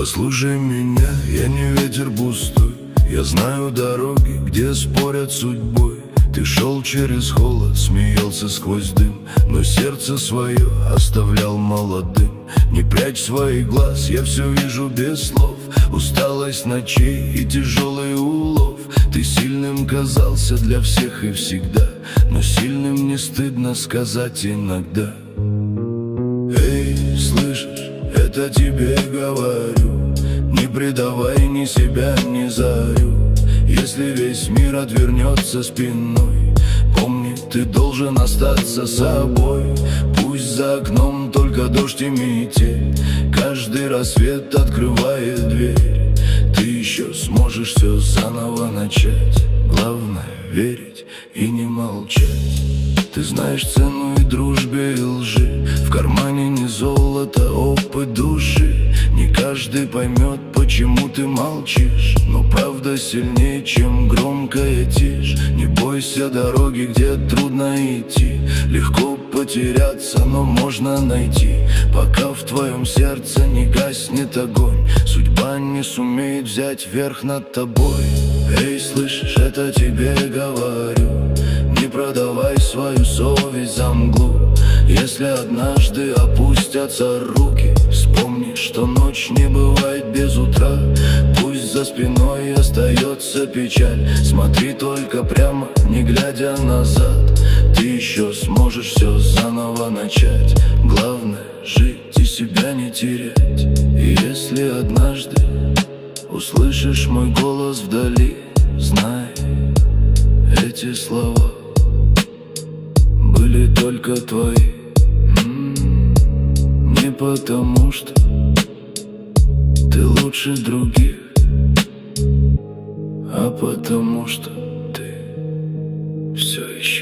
Послушай меня, я не ветер пустой. Я знаю дороги, где спорят судьбой. Ты шел через холод, смеялся сквозь дым, но сердце свое оставлял молодым. Не прячь своих глаз, я все вижу без слов. Усталость ночей и тяжелый улов. Ты сильным казался для всех и всегда, но сильным не стыдно сказать иногда. Эй, слышишь, это тебе говорю, не предавай ни себя, ни зарю. Если весь мир отвернется спиной, помни, ты должен остаться собой. Пусть за окном только дождь и метель, каждый рассвет открывает дверь. Ты еще сможешь все заново начать. Главное верить и не молчать. Ты знаешь цену и дружбе, и лжи. В кармане не золото, опыт души. Не каждый поймет, почему ты молчишь, но правда сильнее, чем громкая тишь. Не бойся дороги, где трудно идти. Легко потеряться, но можно найти. Пока в твоем сердце не гаснет огонь, судьба не сумеет взять верх над тобой. Эй, слышишь, это тебе говорю, не продавай свою совесть за мглу. Если однажды опустятся руки, вспомни, что ночь не бывает без утра. Пусть за спиной остается печаль, смотри только прямо, не глядя назад. Ты еще сможешь все заново начать. Главное жить и себя не терять. И если однажды услышишь мой голос вдали, знай, эти слова были только твои. Не потому что ты лучше других, а потому что ты все еще